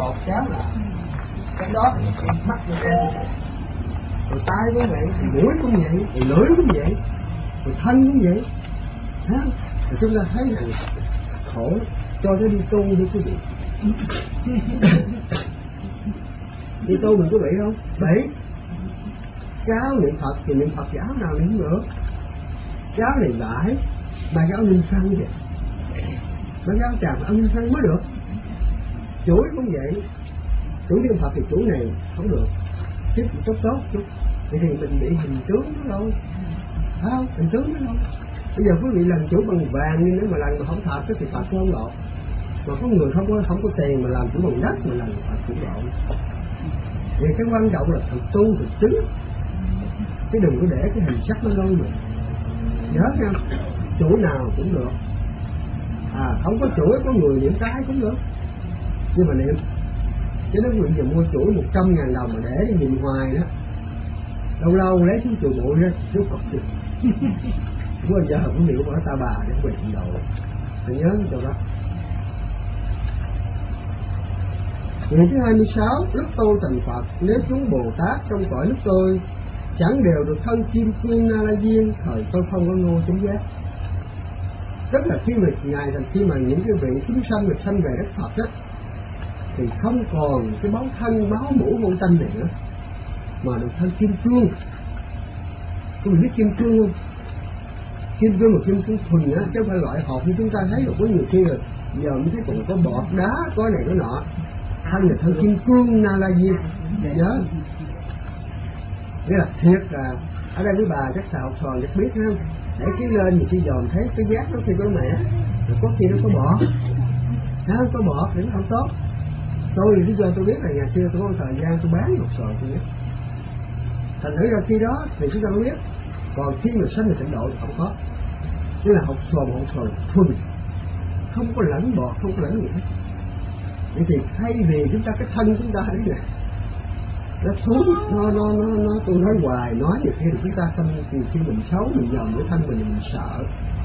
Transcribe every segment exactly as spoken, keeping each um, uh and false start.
một kéo lại, cái đó thì cái mắt nó kéo, rồi tay cũng vậy, rồi mũi cũng vậy, rồi lưỡi cũng vậy, rồi thân cũng vậy, ha? Rồi chúng ta thấy rằng khổ cho nó đi tu đi quý vị. Đi tu mình có bị không? Bị. Cháu niệm Phật thì niệm Phật giáo nào niệm nữa, cháu niệm lại mà cháu niệm xăng vậy, mà cháu tràm âm niệm xăng mới được. Chuỗi cũng vậy, chuỗi niệm Phật thì chuỗi này không được, tiếp tốt tốt chút, vậy thì mình bị hình tướng đó thôi, phải không? Hình tướng đó thôi. Bây giờ quý vị lần chuỗi bằng vàng, nhưng nếu mà lần mà không thật thì Phật cũng không độ. Mà có người không có không có tiền mà làm chủ bằng đất mà lần Phật cũng độ. Vì cái quan trọng là thực tu thực chứng, chứ đừng có để cái hình sắc nó lôi mình. Nhớ nha, chuỗi nào cũng được, à không có chuỗi có người niệm cái cũng được, nhưng mà niệm. Chứ nếu quý vị mua chuỗi một trăm ngàn đồng mà để đi niệm hoài đó, lâu lâu lấy xuống chùa bụi ra chú cọc được. Bây giờ cũng hiểu bỏ ta bà để quỳ trình độ, phải nhớ cái chỗ đó. Ngày thứ hai mươi sáu, lúc tôi thành Phật, nếu chúng Bồ Tát trong cõi lúc tôi chẳng đều được thân kim cương na la diên, thời tôi không có ngô chánh giác. Tức là khi mà ngài thành khi mà những cái vị chúng sanh được sanh về đất Phật đó, thì không còn cái báo thân báo mũ vô tâm này nữa, mà được thân kim cương. Quý vị biết kim cương không? Kim cương là kim cương thuần á, chứ không phải loại hộp như chúng ta thấy. Rồi có nhiều khi rồi giờ mới thấy còn có bọt đá, có này có nọ. Thân là thân kim cương na la diên, nhớ. Nghĩa là thiệt là ở đây với bà chắc xào tròn chắc biết không? Để cái lên nhiều khi dòm thấy cái giác nó khi có mẻ, rồi có khi nó có bọt, không có bọt thì nó không tốt. Tôi lý do tôi biết là ngày xưa tôi có một thời gian tôi bán một sồi tôi biết. Thành thử ra khi đó thì chúng ta mới biết. Còn khi mà sanh là tịnh độ thì không có. Tức là học sồn học sồn thuần, không có lẫn bọt, không có lẫn gì hết. Vậy thì thay vì chúng ta cái thân chúng ta đấy nè, nó thú, nó nó nó nó tôi nói hoài, nói nhiều khi thì chúng ta không, nhiều khi mình xấu, mình dòm cái thân mình mình sợ.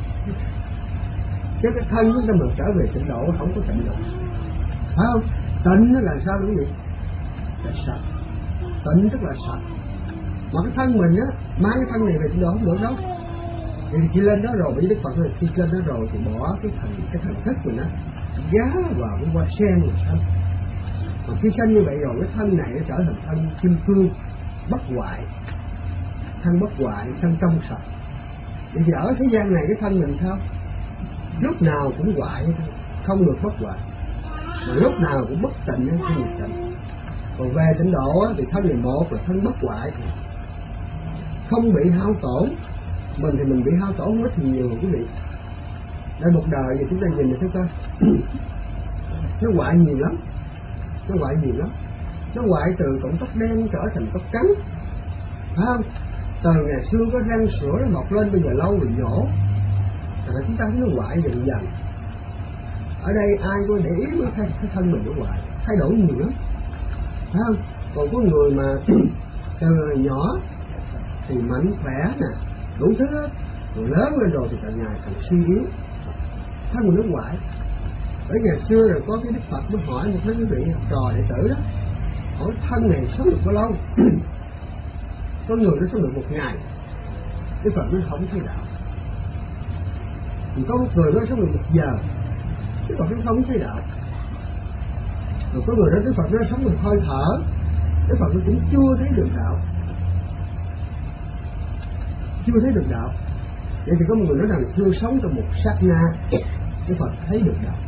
Chứ cái thân chúng ta mà trở về tịnh độ không có tịnh độ, phải không? Tịnh nó là sao đúng vậy? Là sạch. Tịnh tức là sạch. Mà cái thân mình á, mang cái thân này về tịnh độ không được đâu. Thì khi lên đó rồi, bị Đức Phật nói khi lên đó rồi thì bỏ cái thần cái thần thức mình á, giá vào cái hoa sen mà sanh. Mà khi sanh như vậy rồi, cái thân này nó trở thành thân kim cương, bất hoại, thân bất hoại, thân trong sạch. Vậy thì ở thế gian này cái thân mình sao? Lúc nào cũng hoại, không được bất hoại. Mà lúc nào cũng bất tịnh, không được tịnh. Còn về tịnh độ á, thì thân này một là thân bất hoại, không bị hao tổn. Mình thì mình bị hao tổn rất thì nhiều quý vị. Đây một đời thì chúng ta nhìn được thấy coi, nó hoại nhiều lắm, nó hoại nhiều lắm. Nó hoại từ cọng tóc đen trở thành tóc trắng, phải không? Từ ngày xưa có răng sữa nó mọc lên, bây giờ lâu rồi nhổ. Thành ra chúng ta thấy nó hoại dần dần. Ở đây ai có để ý mới thấy cái thân mình nó hoại, thay đổi nhiều lắm, phải không? Còn có người mà từ nhỏ thì mạnh khỏe nè, đủ thứ hết, rồi lớn lên rồi thì càng ngày càng suy yếu, thân mình nó hoại. Ở ngày xưa rồi có cái Đức Phật mới hỏi một mấy quý vị học trò đệ tử đó, hỏi thân này sống được bao lâu? Có người nó sống được một ngày, Đức Phật nó không thấy đạo. Thì có một người nó sống được một giờ, Đức Phật nó không thấy đạo. Rồi có người đó Đức Phật nó sống được hơi thở, Đức Phật nó cũng chưa thấy được đạo, chưa thấy được đạo. Vậy thì có một người nói rằng chưa sống trong một sát na Đức Phật thấy được đạo.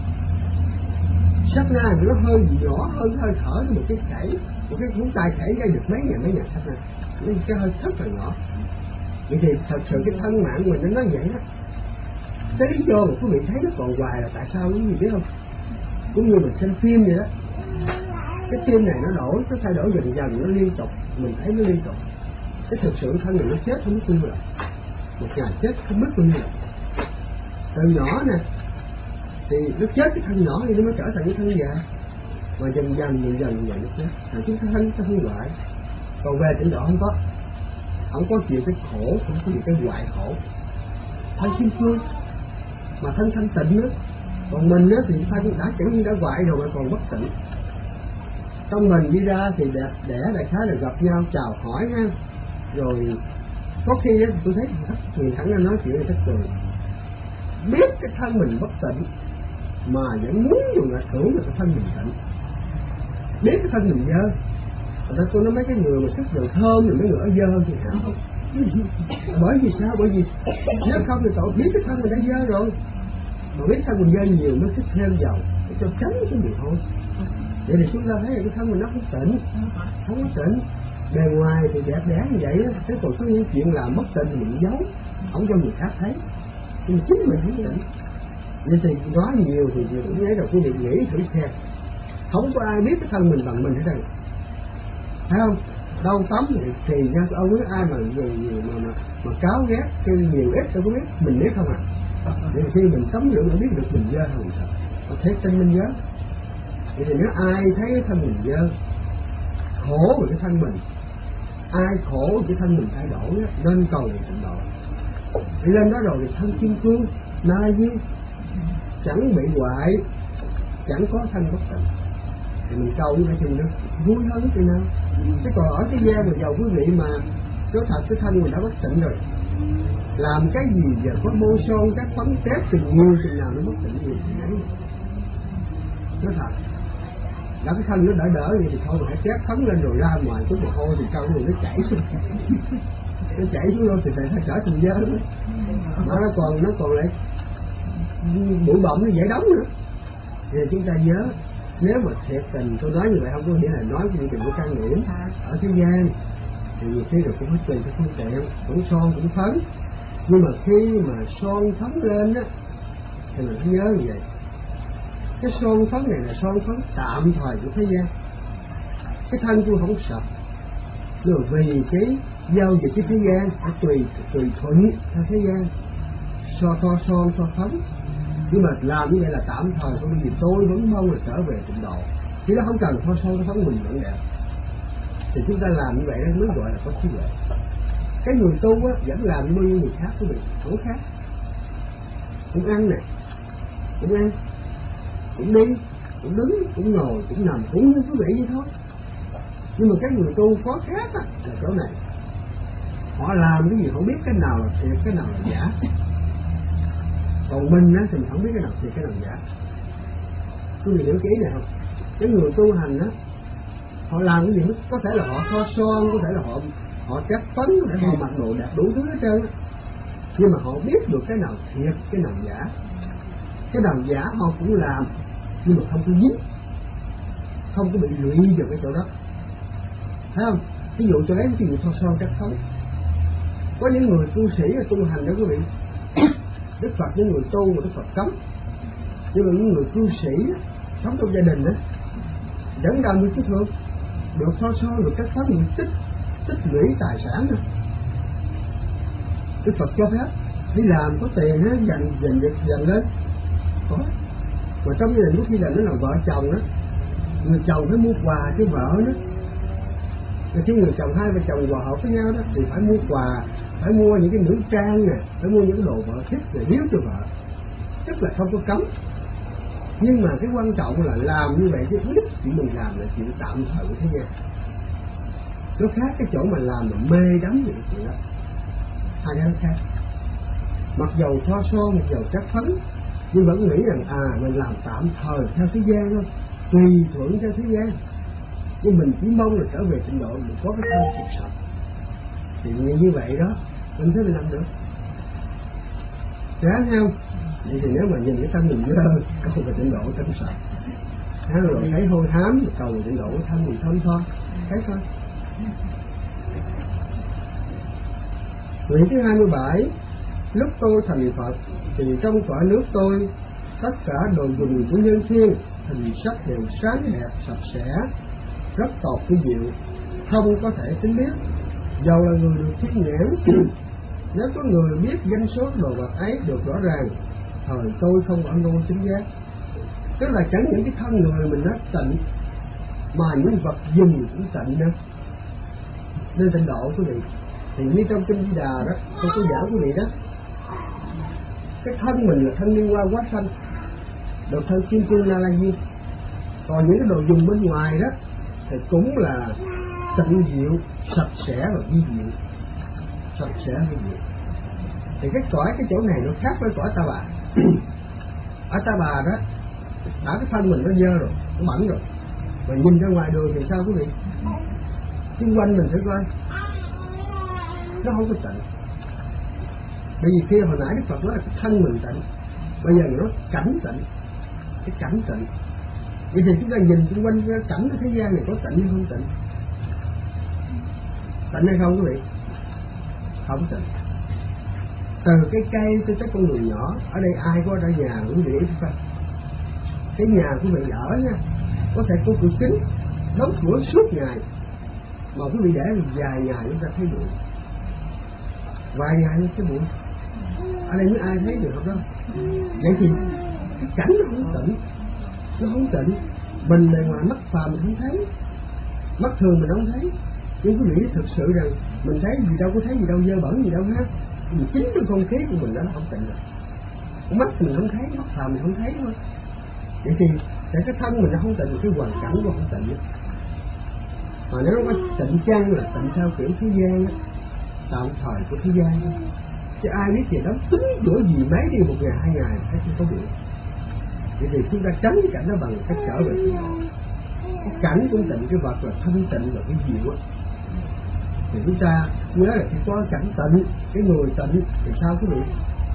Sát na thì nó hơi nhỏ hơn hơi thở, một cái khẩy, một cái ngón tay khẩy gây được mấy ngàn mấy ngàn sát na, nên cái hơi rất là nhỏ. Vậy thì thật sự cái thân mạng mình nó nói vậy đó. Cái lý do mà quý vị thấy nó còn hoài là tại sao quý vị biết không? Cũng như mình xem phim vậy đó, cái phim này nó đổi, nó thay đổi dần dần, nó liên tục, mình thấy nó liên tục. Cái thực sự thân mình nó chết không biết bao nhiêu lần, một ngày chết không biết bao nhiêu lần. Từ nhỏ nè thì nó chết cái thân nhỏ thì nó mới trở thành cái thân già, mà dần dần dần dần dần nó chết. Rồi chúng ta thân ta không hoại. Còn về tịnh độ không có, không có chịu cái khổ, không có chịu cái hoại khổ. Thân kim cương mà thân thanh tịnh nữa. Còn mình á thì thân đã chẳng như đã hoại rồi mà còn bất tịnh. trong mình đi ra thì đẹp đẻ đại khái là gặp nhau chào hỏi ha, rồi có khi á, tôi thấy Hiền thẳng ra nói chuyện là thích cười, biết cái thân mình bất tịnh mà vẫn muốn dùng lại thưởng được cái thân mình tịnh, biết cái thân mình dơ. Người ta tôi nói mấy cái người mà sức dầu thơm rồi mấy người ở dơ thì hả? Bởi vì sao? Bởi vì nếu không thì tội biết cái thân mình đã dơ rồi, mà biết thân mình dơ nhiều mới thích thêm dầu để cho tránh cái gì thôi. Vậy thì chúng ta thấy là cái thân mình nó không tịnh, không có tịnh. Bề ngoài thì đẹp đẽ như vậy á, cái còn có những chuyện làm bất tịnh thì mình giấu, không cho người khác thấy, nhưng mà chính mình không tịnh. Vậy thì nói nhiều thì cũng thấy rồi, quý vị nghĩ thử xem, không có ai biết cái thân mình bằng mình hết trơn, thấy không? Đâu tắm thì thì nha, ông biết ai mà người mà mà mà cáo ghét cái nhiều ít tôi có biết, mình biết không à? Vậy khi mình tắm rửa mình biết được mình dơ hay mình thật, có thể tin mình dơ. Vậy thì nếu ai thấy cái thân mình dơ, khổ về cái thân mình, ai khổ về cái thân mình thay đổi á, nên cầu về tịnh độ. Đi lên đó rồi thì thân kim cương, Na La Diên, chẳng bị hoại, chẳng có thân bất tịnh, thì mình cầu như vậy thì mình vui hơn cái nào. Chứ còn ở cái gian mà giàu quý vị mà nói thật cái thân mình đã bất tịnh rồi, làm cái gì giờ có bôi son các phấn tép thì nhiều chừng nào nó bất tịnh nhiều chừng ấy. Nói thật, đã cái thân nó đỡ đỡ vậy thì thôi mà hãy tép phấn lên rồi ra ngoài chút mồ hôi thì sau rồi nó chảy xuống, nó chảy xuống luôn thì phải trở thành dơ đó. Nó còn nó còn lại bụi bặm nó dễ đóng nữa. Thì chúng ta nhớ, nếu mà thiệt tình tôi nói như vậy không có nghĩa là nói chuyện tình của trang điểm ở thế gian thì nhiều khi rồi cũng hết tùy cái phương tiện, cũng son cũng phấn, nhưng mà khi mà son phấn lên á thì mình phải nhớ như vậy, cái son phấn này là son phấn tạm thời của thế gian. Cái thân tôi không sạch, nhưng mà vì cái giao dịch với thế gian phải tùy tùy thuận theo thế gian, so thoa son so phấn, nhưng mà làm như vậy là tạm thời thôi. Bởi vì tôi vẫn mong là trở về tịnh độ, chứ nó không cần thoa son phấn mình vẫn đẹp. Thì chúng ta làm như vậy đó mới gọi là có trí huệ. Cái người tu á vẫn làm như người khác, quý vị không khác, cũng ăn nè, cũng ăn, cũng đi, cũng đứng, cũng ngồi, cũng nằm, cũng như quý vị vậy thôi. Nhưng mà cái người tu có khác á là chỗ này, họ làm cái gì không biết cái nào là thiệt, cái nào là giả. Còn mình á thì mình không biết cái nào thiệt, cái nào giả. Quý vị hiểu cái ý này không? Cái người tu hành á, họ làm cái gì có thể là họ thoa son, có thể là họ họ trép phấn, có thể họ mặc đồ đẹp đủ thứ hết trơn, nhưng mà họ biết được cái nào thiệt, cái nào giả. Cái nào giả họ cũng làm, nhưng mà không có dính, không có bị lụy vào cái chỗ đó, thấy không? Ví dụ cho lấy ví dụ thoa son trép phấn, có những người tu sĩ tu hành đó quý vị, Đức Phật những người tu mà Đức Phật cấm, nhưng mà những người cư sĩ sống trong gia đình đó vẫn làm như cái thường, được thoa son, được các pháp những tích tích lũy tài sản đó. Đức Phật cho phép đi làm có tiền á, dành dành dành lên có. Mà trong gia đình có khi là nó là vợ chồng đó, người chồng phải mua quà cho vợ đó. Rồi khi người chồng hai vợ chồng hòa hợp với nhau đó thì phải mua quà, phải mua những cái nữ trang nè, phải mua những cái đồ vợ thích để biếu cho vợ, tức là không có cấm. Nhưng mà cái quan trọng là làm như vậy chứ biết chuyện mình làm là chuyện tạm thời của thế gian. Nó khác cái chỗ mà làm mà mê đắm về cái chuyện đó, hai cái nó khác. Mặc dầu thoa son, mặc dầu trát phấn, nhưng vẫn nghĩ rằng à mình làm tạm thời theo thế gian thôi, tùy thuận theo thế gian. Nhưng mình chỉ mong là trở về trình độ mình có cái thân thật sạch. Thì như vậy đó, mình thấy mình làm được. Ráng không? Vậy thì nếu mà nhìn cái thân mình dơ, cầu về tịnh độ thân sạch. Há rồi thấy hôi hám, cầu về tịnh độ thân mình thơm thôi, thấy thôi. Nguyện thứ hai mươi bảy, lúc tôi thành Phật thì trong cõi nước tôi tất cả đồ dùng của nhân thiên hình sắc đều sáng đẹp sạch sẽ, rất tột cái diệu, không có thể tính biết. Dầu là người được thiên nhãn, nếu có người biết danh số đồ vật ấy được rõ ràng, thời tôi không ở ngôi chính giác. Tức là chẳng những cái thân người mình nó tịnh, mà những vật dùng cũng tịnh nữa. Nên tịnh độ quý vị. Thì như trong kinh Di Đà đó, tôi có giảng quý vị đó, cái thân mình là thân liên quan quá sanh, được thân kim cương Na La Diên. Còn những cái đồ dùng bên ngoài đó thì cũng là tịnh diệu, sạch sẽ và vi diệu, sạch sẽ vi diệu. Thì cái cõi cái chỗ này nó khác với cõi Ta Bà. Ở Ta Bà đó đã cái thân mình nó dơ rồi, nó bẩn rồi, mà nhìn ra ngoài đường thì sao quý vị? Xung quanh mình thử coi, nó không có tịnh. Bởi vì kia hồi nãy Đức Phật nói là cái thân mình tịnh, bây giờ nó cảnh tịnh, cái cảnh tịnh. Vậy thì chúng ta nhìn xung quanh cái cảnh thế gian này có tịnh hay không tịnh? Tịnh hay không quý vị? Không tịnh. Từ cái cây cho tới con người nhỏ, ở đây ai có ở nhà quý vị biết không? Cái nhà quý vị ở nha, có thể có cửa kính, đóng cửa suốt ngày, mà quý vị để vài ngày chúng ta thấy bụi, vài ngày thấy bụi. Ở đây mới ai thấy được không đó? Vậy thì cái cảnh nó không tịnh, nó không tịnh. Mình bề ngoài mắt phàm mình không thấy, mắt thường mình không thấy, nhưng quý vị thực sự rằng mình thấy gì đâu có thấy gì đâu, dơ bẩn gì đâu ha. Mình chính trong không khí của mình đó nó không tịnh rồi. Mắt mình không thấy, mắt phàm mình không thấy thôi. Vậy thì để cái thân mình nó không tịnh, cái hoàn cảnh nó không tịnh. Mà nếu nó có tịnh chăng là tịnh theo kiểu thế gian đó, tạm thời của thế gian đó. Chứ ai biết gì đó tính đuổi gì mấy đi một ngày hai ngày thấy không có được. Vậy thì chúng ta tránh cái cảnh đó bằng cách trở về tịnh độ. Cái cảnh cũng tịnh, cái vật là thanh tịnh và cái diệu á. Thì chúng ta nhớ là khi có cảnh tịnh, cái người tịnh thì sao quý vị?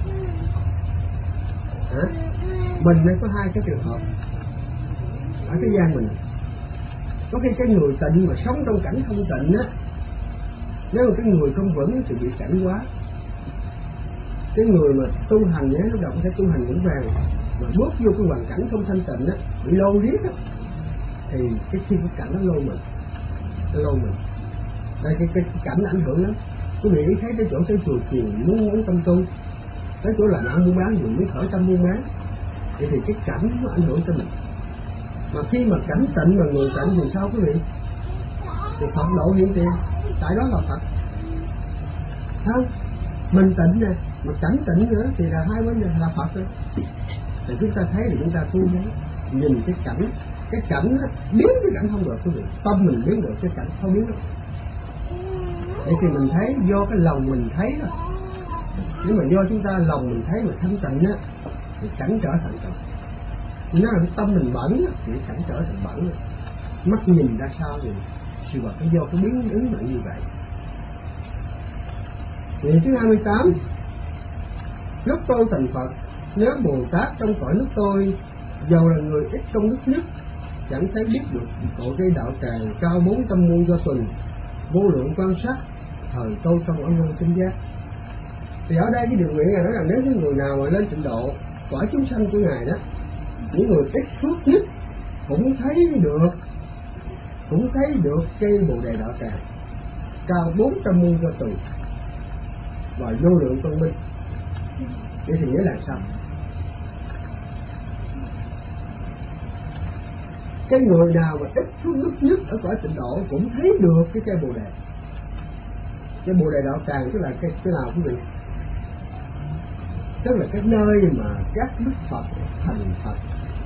Hả? Mình mới có hai cái trường hợp ở thế gian mình. Có khi cái người tịnh mà sống trong cảnh không tịnh á, nếu mà cái người không vững thì bị cảnh quá. Cái người mà tu hành nhé, lúc đầu có thể tu hành vững vàng, mà bước vô cái hoàn cảnh không thanh tịnh á, bị lô riết á, thì cái khi cái cảnh nó lô mình, nó lô mình. Đây cái, cái, cái cảnh nó ảnh hưởng lắm. Quý vị thấy cái chỗ tới chùa chiền muốn muốn tâm tu, tới chỗ làm ăn buôn bán dùng muốn khởi tâm buôn bán, vậy thì cái cảnh nó ảnh hưởng tới mình. Mà khi mà cảnh tịnh mà người tịnh thì sao quý vị? Thì Phật độ hiện tiền, tại đó là Phật. Không? Mình tịnh nè, mà cảnh tịnh nữa thì là hai vấn đề là Phật rồi. Thì chúng ta thấy thì chúng ta tu đấy, nhìn cái cảnh, cái cảnh đó, biến cái cảnh không được quý vị, tâm mình biến được, cái cảnh không biến được. Vậy thì mình thấy do cái lòng mình thấy đó. Nếu mà do chúng ta lòng mình thấy mà thanh tịnh á, thì cảnh trở thành tịnh. Nếu là tâm mình bẩn thì cảnh trở thành bẩn. Mắt nhìn ra sao thì sự vật nó do cái biến ứng mạnh như vậy. Ngày thứ hai mươi tám, lúc tôi thành Phật, nếu Bồ Tát trong cõi nước tôi, dầu là người ít công đức nhất, chẳng thấy biết được cội cây đạo tràng cao bốn trăm muôn do tuần, vô lượng quan sát, thời tôi trong ở ngôi tinh giác. Thì ở đây cái điều nguyện này nói rằng nếu những người nào mà lên tịnh độ, cõi chúng sanh của Ngài đó, những người ít phước nhất cũng thấy được, cũng thấy được cây Bồ Đề đạo tràng cao bốn trăm muôn do tuần và vô lượng phân minh. Vậy thì nghĩa là sao? Cái người nào mà ít phước đức nhất ở cõi tịnh độ cũng thấy được cái cây Bồ Đề. Cái Bồ Đề đạo tràng tức là cái cái nào quý vị? Tức là cái nơi mà các đức Phật thành Phật,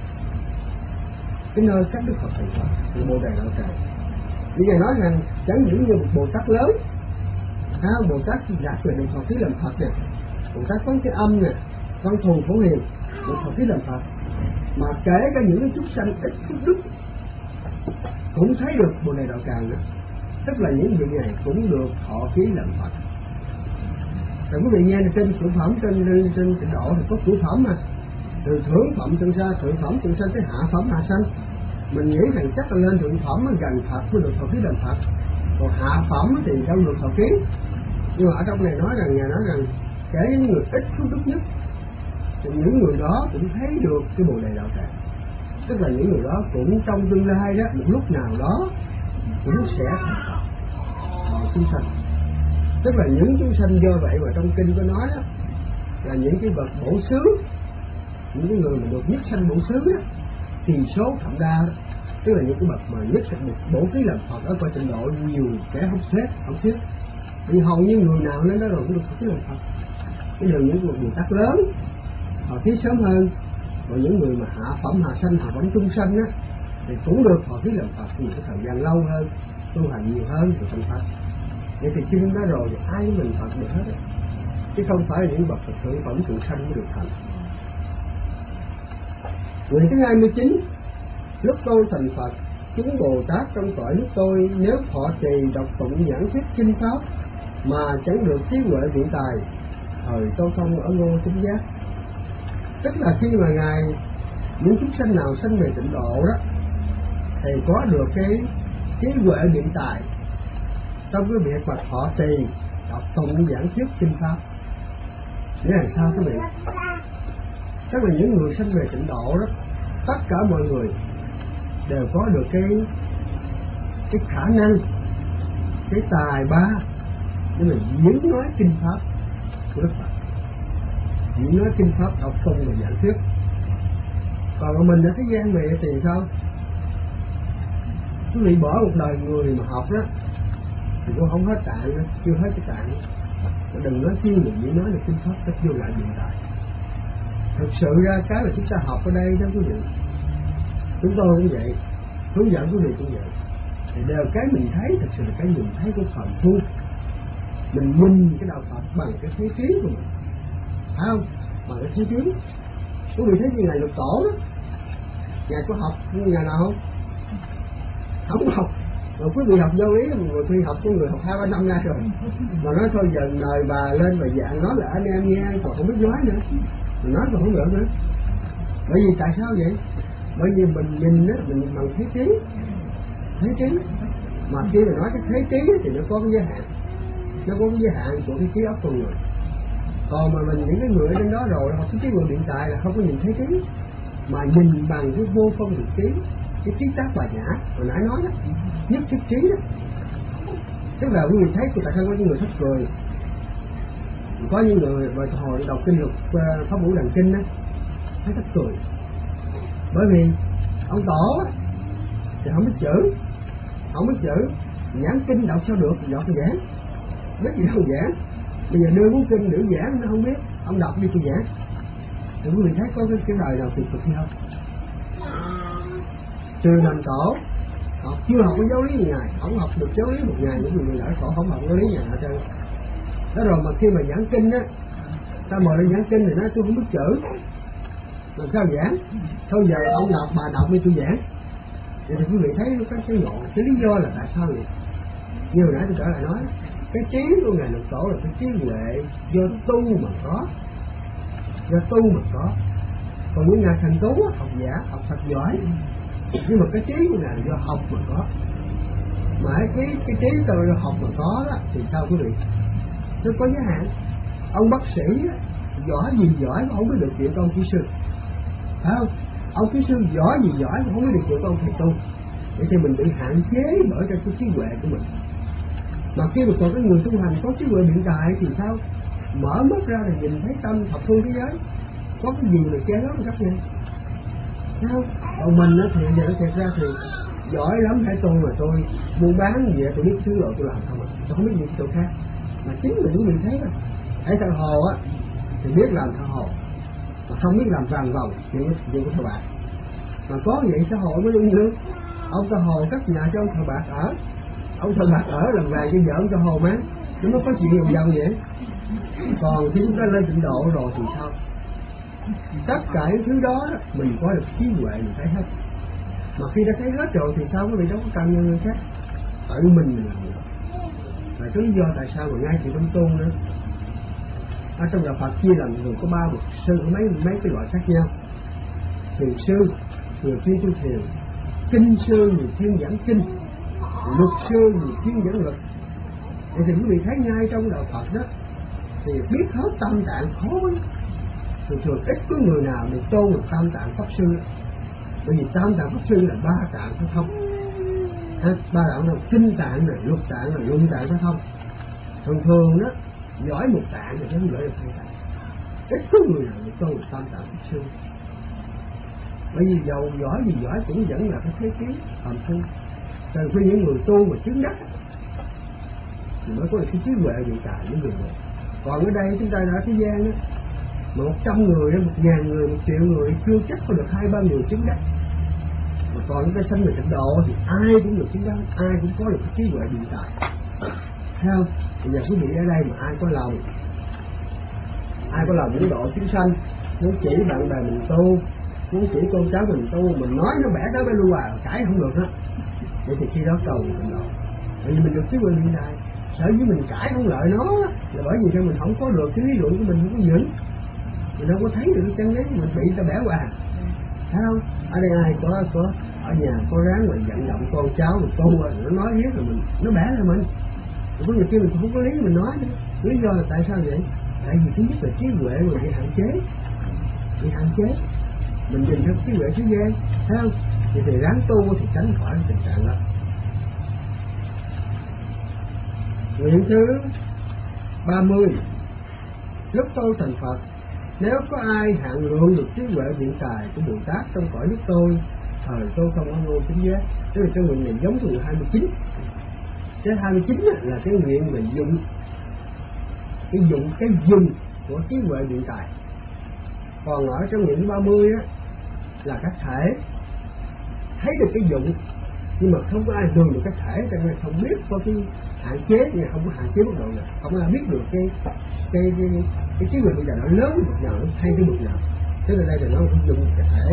cái nơi các đức Phật thành Phật là Bồ Đề đạo tràng. Vì Ngài nói rằng chẳng những như một Bồ Tát lớn, ha, Bồ Tát đạt về được Phật khí làm Phật nè, Bồ Tát có cái âm nè, văn thù phổ hiền, được Phật khí làm Phật, mà kể cả những cái chúng sanh ít phước đức cũng thấy được Bồ Đề đạo tràng nữa. Tức là những vị này cũng được thọ ký làm Phật. Rồi quý vị nghe trên cửa phẩm trên trên, trên tịnh độ thì có cửa phẩm mà, từ thượng phẩm chân xa, thượng phẩm chân sanh tới hạ phẩm hạ sanh. Mình nghĩ rằng chắc là lên thượng phẩm gần Phật mới được thọ ký làm Phật, còn hạ phẩm thì đâu được thọ ký. Nhưng mà ở trong này nói rằng, Ngài nói rằng kể những người ít phước đức nhất thì những người đó cũng thấy được cái Bồ Đề đạo tràng. Tức là những người đó cũng trong tương lai đó, một lúc nào đó cũng sẽ thành Phật chúng sanh. Tức là những chúng sanh do vậy mà trong kinh có nói đó là những cái bậc bổ xứ, những cái người mà được nhất sanh bổ xứ đó, thì số thậm đa đó, tức là những cái bậc mà nhất sanh bổ ký làm Phật ở cõi tịnh độ nhiều kẻ không xếp, không xếp. Thì hầu như người nào lên đó rồi cũng được Phật khí làm Phật. Cái điều những người Bồ Tát lớn họ ký sớm hơn, còn những người mà hạ phẩm hạ sanh, hạ phẩm trung sanh á, thì cũng được họ thí làm Phật nhiều cái thời gian lâu hơn, tu hành nhiều hơn thì thành Phật. Vậy thì kinh đó rồi thì ai cũng mình Phật được hết á, chứ không phải là những bậc Phật thượng phẩm trụ sanh mới được thành. Người thứ hai mươi chín, lúc tôi thành Phật, chúng Bồ Tát trong cõi nước tôi nếu thọ trì đọc tụng giảng thuyết kinh pháp mà chẳng được trí huệ biện tài, thời tôi không ở ngô chính giác. Tức là khi mà ngài những chúng sanh nào sanh về tịnh độ đó thì có được cái trí huệ biện tài trong cái việc mà thọ trì đọc tụng giảng thuyết kinh pháp. Nghĩa là sao quý vị? Tức là những người sanh về tịnh độ đó, tất cả mọi người đều có được cái cái khả năng, cái tài ba để mình diễn nói kinh pháp của Đức Phật, diễn nói kinh pháp đọc tụng và giảng thuyết. Còn mình ở thế gian này thì sao? Quý vị bỏ một đời người mà học đó thì cũng không hết tạng nữa, chưa hết cái tạng. Đừng nói chi mình chỉ nói là kinh pháp rất vô lại hiện tại. Thực sự ra cái là chúng ta học ở đây đó quý vị, chúng tôi cũng vậy, hướng dẫn quý vị cũng vậy, thì đều cái mình thấy thực sự là cái nhìn thấy của phàm phu. Mình nhìn cái đạo Phật bằng cái thế trí của mình, phải không? Bằng cái thế trí. Quý vị thấy như ngài Lục Tổ đó, ngài có học ngày nào không? Không học. Mà quý vị học vô lý, người khi học có người học hai ba năm nay rồi, mà nói thôi giờ đời bà lên và dạng nói là anh em nghe còn không biết nói nữa, mình nói còn không được nữa. Bởi vì tại sao vậy? Bởi vì mình nhìn đó, mình bằng thế trí, thế trí. Mà khi mà nói cái thế trí thì nó có cái giới hạn, nó có cái giới hạn của cái trí óc con người. Còn mà mình những cái người ở trên đó rồi học cái trí người biện tài là không có nhìn thế trí, mà nhìn bằng cái vô phân biệt trí, cái trí tác bà nhã hồi nãy nói đó, nhất thiết trí đó. Tức là quý vị thấy của tại sao có những người thích cười, có những người về hồi đọc kinh luật pháp vũ đàn kinh á thấy thích cười, bởi vì ông Tổ thì không biết chữ, không biết chữ, giảng kinh đọc sao được, đọc cái giảng, biết gì đâu giảng. Bây giờ đưa cuốn kinh nữ giảng nó không biết, ông đọc đi tôi giảng. Thì quý vị thấy có cái, cái đời nào tuyệt vời không? Trừ làm Tổ học chưa học cái giáo lý một ngày, không học được giáo lý một ngày, những người đã khổ không học giáo lý nhà hết trơn. Đó rồi mà khi mà giảng kinh á, ta mời lên giảng kinh thì nói tôi không biết chữ, làm sao giảng? Thôi giờ ông đọc bà đọc đi tôi giảng. Vậy thì quý vị thấy nó có cái ngộ, cái lý do là tại sao vậy? Như hồi nãy tôi trở lại nói, cái trí của ngài Lục Tổ là cái trí huệ do tu mà có, do tu mà có. Còn những ngài thành tú học giả, học thật giỏi, nhưng mà cái trí của ngài là do học mà có. Mà cái cái trí tôi do học mà có đó thì sao quý vị? Nó có giới hạn. Ông bác sĩ đó, giỏi gì giỏi mà không biết được chuyện của ông kỹ sư, phải không? Ông kỹ sư giỏi gì giỏi mà không biết được chuyện của ông thầy tu. Vậy thì mình bị hạn chế bởi cái trí huệ của mình. Mà khi mà còn cái người tu hành có trí huệ biện tài thì sao? Mở mắt ra thì nhìn thấy tâm thập phương thế giới, có cái gì mà che lấp một cách nhanh, thấy không? Còn mình á thì giờ nó thiệt ra thì giỏi lắm hãy tu mà tôi buôn bán gì đó, tôi biết thứ rồi tôi làm không à, tôi không biết những chỗ khác. Mà chính mình quý vị thấy đó, hãy thợ hồ á thì biết làm thợ hồ, mà không biết làm vàng vòng những những cái thợ bạc. Mà có vậy xã hội mới lương lương. Ông thợ hồ cất nhà cho ông thợ bạc ở, ông thợ bạc ở làm vàng cho vợ ông thợ hồ má, nó mới có chuyện vòng vòng vậy. Còn khi chúng ta lên tịnh độ rồi thì sao? Tất cả những thứ đó, đó mình có được trí huệ mình thấy hết. Mà khi đã thấy hết rồi thì sao quý vị đâu có cần người khác, tự mình mình làm được. Là cái lý do tại sao mà ngay từ trong tu nữa, ở trong đạo Phật chia làm gồm có ba bậc sư, có mấy mấy cái loại khác nhau. Thiền sư người chuyên tu thiền, kinh sư người chuyên giảng kinh, luật sư người chuyên giảng luật. Vậy thì quý vị thấy ngay trong đạo Phật đó thì biết hết tâm tạng khó lắm. Thường thường ít có người nào được tôn được tam tạng pháp sư, bởi vì tam tạng pháp sư là ba tạng phải không? Ha, ba tạng là kinh tạng này, luật tạng này, luân tạng phải không? Thường thường đó giỏi một tạng thì nó giỏi được hai tạng, ít có người nào được tôn được tam tạng pháp sư. Bởi vì giàu giỏi gì giỏi cũng vẫn là cái thế kiến phàm phu. Từ khi những người tu mà chứng đắc thì mới có được cái trí huệ hiện tại những người này. Còn ở đây chúng ta đã thế gian đó, một trăm người, một ngàn người, một triệu người chưa chắc có được hai ba người chứng đắc. Mà còn chúng ta sanh về tịnh độ thì ai cũng được chứng đắc, ai cũng có được cái trí huệ biện tài. Thấy không? Bây giờ quý vị ở đây mà ai có lòng, ai có lòng muốn độ chúng sanh, muốn chỉ bạn bè mình tu, muốn chỉ con cháu mình tu, mình nói nó bẻ tới bẻ lui à, cãi không được đó. Vậy thì khi đó cầu tịnh độ. Bởi vì mình được trí huệ biện tài. Sở dĩ mình cãi không lợi nó là bởi vì sao mình không có được cái lý luận của mình không có vững, mình đâu có thấy được cái chân lý, mình bị ta bẻ qua. Thấy không? Ở đây ai có có ở nhà có ráng mình vận động con cháu mình tu rồi nó nói riết rồi mình nó bẻ lại mình. Có người kia mình không có lý mình nói nữa. Lý do là tại sao vậy? Tại vì thứ nhất là trí huệ mình bị hạn chế, bị hạn chế. Mình nhìn theo trí huệ thế gian, thấy không? Vậy thì ráng tu thì tránh khỏi tình trạng đó. Nguyện thứ ba mươi. Lúc tôi thành Phật, nếu có ai hạn lượng được trí huệ biện tài của Bồ Tát trong cõi nước tôi, thời tôi không có ngôi chính giác. Tức là cái nguyện này giống với nguyện hai mươi chín. Cái hai mươi chín là cái nguyện mà dùng cái dụng cái dùng của trí huệ biện tài. Còn ở trong nguyện ba mươi á là các thể thấy được cái dụng, nhưng mà không có ai lường được cái thể, cho nên không biết có cái hạn chế, nhưng không có hạn chế mức độ nào, không ai biết được cái cái cái cái trí huệ biện tài nó lớn bực nào, nó hay cái bực nào. Thế là đây là nó không dùng cái thể.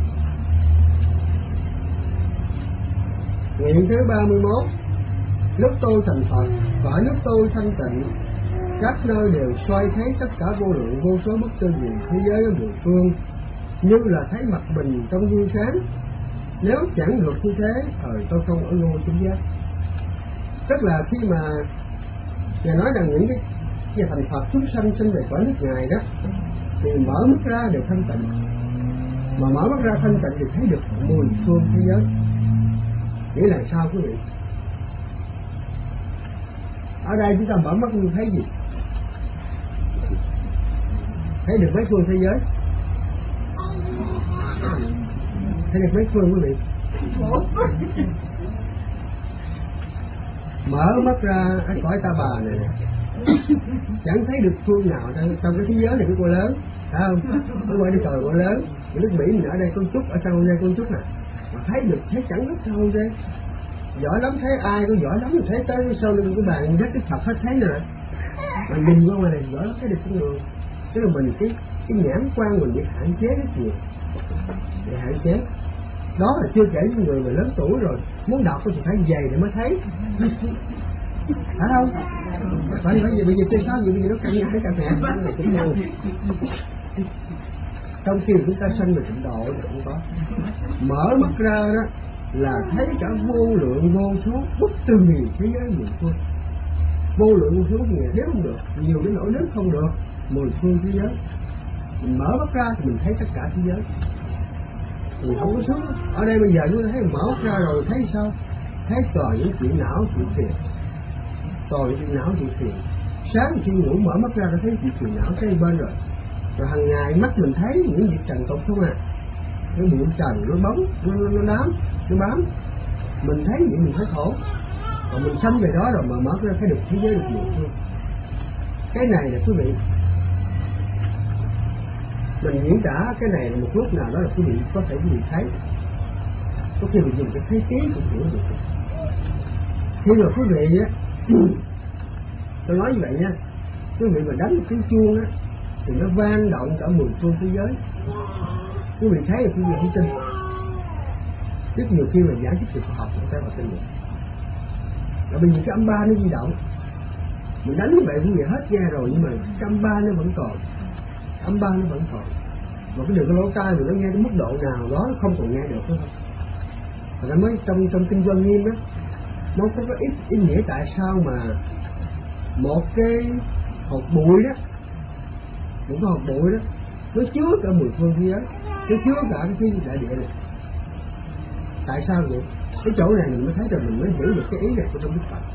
Nguyện thứ ba mươi mốt. Lúc tôi thành Phật, cõi nước tôi thanh tịnh, các nơi đều xoay thấy tất cả vô lượng vô số bất tư gì thế giới ở mười phương, như là thấy mặt mình trong gương sáng. Nếu chẳng được như thế, thời tôi không ở ngôi chính giác. Tức là khi mà Ngài nói rằng những cái nhà thành Phật chúng sanh sinh về cõi nước Ngài đó thì mở mắt ra để thanh tịnh, mà mở mắt ra thanh tịnh thì thấy được mười phương thế giới. Nghĩa là sao quý vị? Ở đây chúng ta mở mắt nhìn thấy gì? Thấy được mấy phương thế giới? Thấy được mấy phương quý vị? Mở mắt ra ở cõi Ta Bà này chẳng thấy được phương nào trong, trong cái thế giới này. Cái cô lớn, phải không? Ở ngoài đây trời cô lớn, nước Mỹ mình ở đây con chút, ở San Jose con chút nè, mà thấy được, thấy chẳng biết San Jose. Giỏi lắm, thấy ai có giỏi lắm, thấy tới sau lưng cái bàn rất cái Phật hết thấy nè. Mà nhìn qua ngoài này giỏi lắm, thấy được con người. Tức là mình cái cái nhãn quan mình bị hạn chế rất nhiều, bị hạn chế. Đó là chưa kể những người mà lớn tuổi rồi muốn đọc thì phải dày để mới thấy, phải không? Phải phải gì bây giờ chơi sao gì bây giờ nó căng nhảy căng nhẹ là cũng ngu. Trong khi chúng ta sanh về tịnh độ thì không có. Mở mắt ra đó là thấy cả vô lượng vô số bất tư nghì thế giới mười phương. Vô lượng vô số gì nếu không được, nhiều đến nỗi nếu không được mười phương thế giới. Mình mở mắt ra thì mình thấy tất cả thế giới. Mình không có xuống. Ở đây bây giờ chúng ta thấy mở mắt ra rồi thấy sao? Thấy toàn những chuyện não chuyện phiền, toàn những chuyện não chuyện phiền. Sáng khi ngủ mở mắt ra đã thấy chuyện phiền não cái bên rồi. Rồi hàng ngày mắt mình thấy những việc trần tục không à? Cái bụi trần nó bóng, nó nó, nó đám, nó bám. Mình thấy vậy mình thấy khổ. Còn mình sanh về đó rồi mà mở ra thấy được thế giới được nhiều phương. Cái này là quý vị, mình diễn tả cái này là một lúc nào đó là quý vị có thể quý vị thấy. Có khi mình dùng cái thấy trí cũng hiểu được. Khi mà quý vị á, tôi nói như vậy nha, quý vị mà đánh một tiếng chuông á thì nó vang động cả mười phương thế giới. Quý vị thấy là quý vị không tin. Rất nhiều khi mà giải thích về khoa học người ta vào tin được. Là bởi vì cái âm ba nó di động. Mình đánh như vậy quý vị hết nghe rồi, nhưng mà cái âm ba nó vẫn còn. Âm ba nó vẫn còn. Mà cái đường cái lỗ tai mình nó nghe cái mức độ nào đó nó không còn nghe được, phải không? Và mới trong trong kinh Văn Nghiêm á, nó có cái ít ý nghĩa tại sao mà một cái hột bụi đó, một cái hột bụi đó, nó chứa cả mười phương thế giới, nó chứa cả cái thiên đại địa này. Tại sao vậy? Cái chỗ này mình mới thấy rồi mình mới hiểu được cái ý này của trong Đức Phật.